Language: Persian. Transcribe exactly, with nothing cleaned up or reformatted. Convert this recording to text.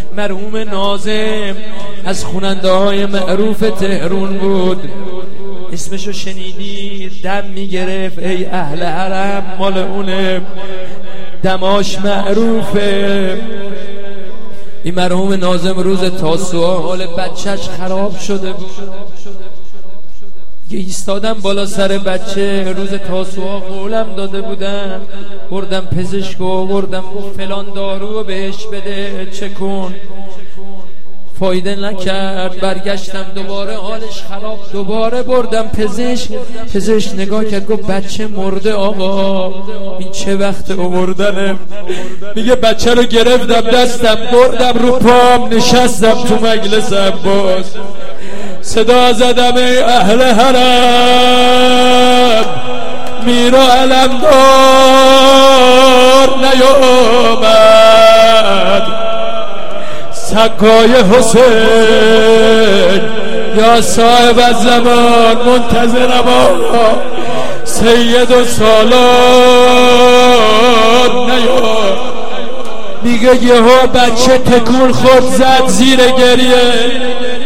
مرحوم ناظم از خواننده های معروف تهران بود، اسمشو شنیدی دم میگرفت ای اهل حرم، مال اونه، دماش معروفه. این مرحوم ناظم روز تاسوعا حال بچهش خراب شده بود، یه ایستادم بالا سر بچه، روز تاسوعا قولم داده بودم، بردم پزشکو، بردم فلان دارو بهش بده، چه کن، فایده نکرد. برگشتم دوباره حالش خراب، دوباره بردم پزشک. پزشک نگاه کرد گفت بچه مرده آقا، این چه وقت آوردنه؟ میگه بچه رو گرفتم دستم، بردم رو پام، نشستم تو مجلس عباس، صدا زدم ای اهل حرم، میرا علمدار نیامد، سکای حسین یا صاحب الزمان، منتظرم آقا سید و سالار نیامد. میگه یهو بچه تکون خود زد زیر گریه،